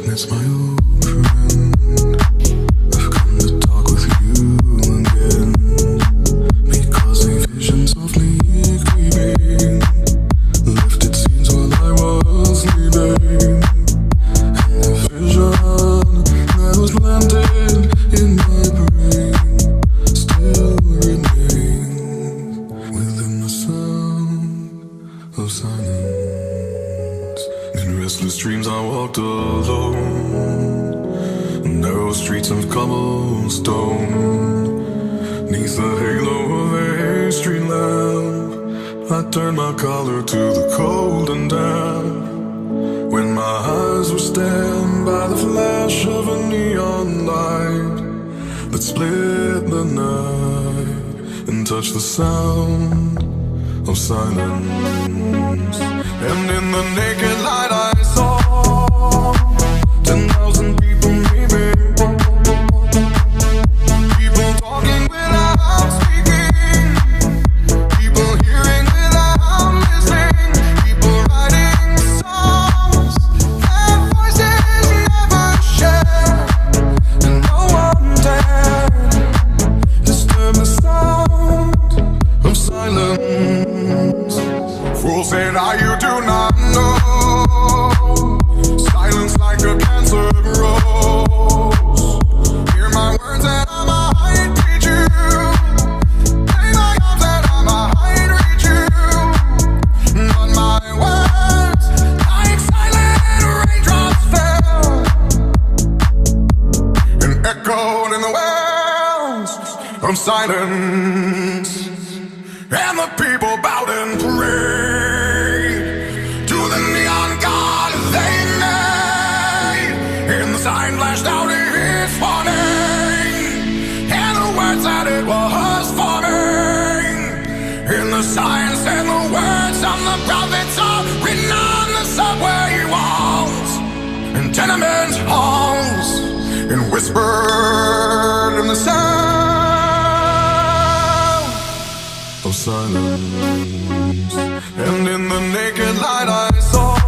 It's my old friend. I've come to talk with you again, because a vision softly creeping lifted scenes while I was sleeping, and the vision that was planted in my brain still remains within the sound of silence. In restless dreams I walked alone, narrow streets of cobblestone, neath the halo of a street lamp. I turned my collar to the cold and damp, when my eyes were stabbed by the flash of a neon light that split the night and touched the sound of silence. And in the naked light I saw 10,000 people maybe, people talking without speaking, people hearing without listening, people writing songs that voices never share, and no one dared disturb the sound of silence. Fools say now you do not know, silence like a cancer grows. Hear my words and I might teach you, lay my arms and I might reach you, but my words like silent raindrops fell and echoed in the wells of silence. And the people bowed and prayed to the neon god they made, and the sign flashed out its warning, and the words that it was forming, and the signs and the words of the prophets are written on the subway walls and tenement halls, and whispered in the sound of silence. And in the naked light I saw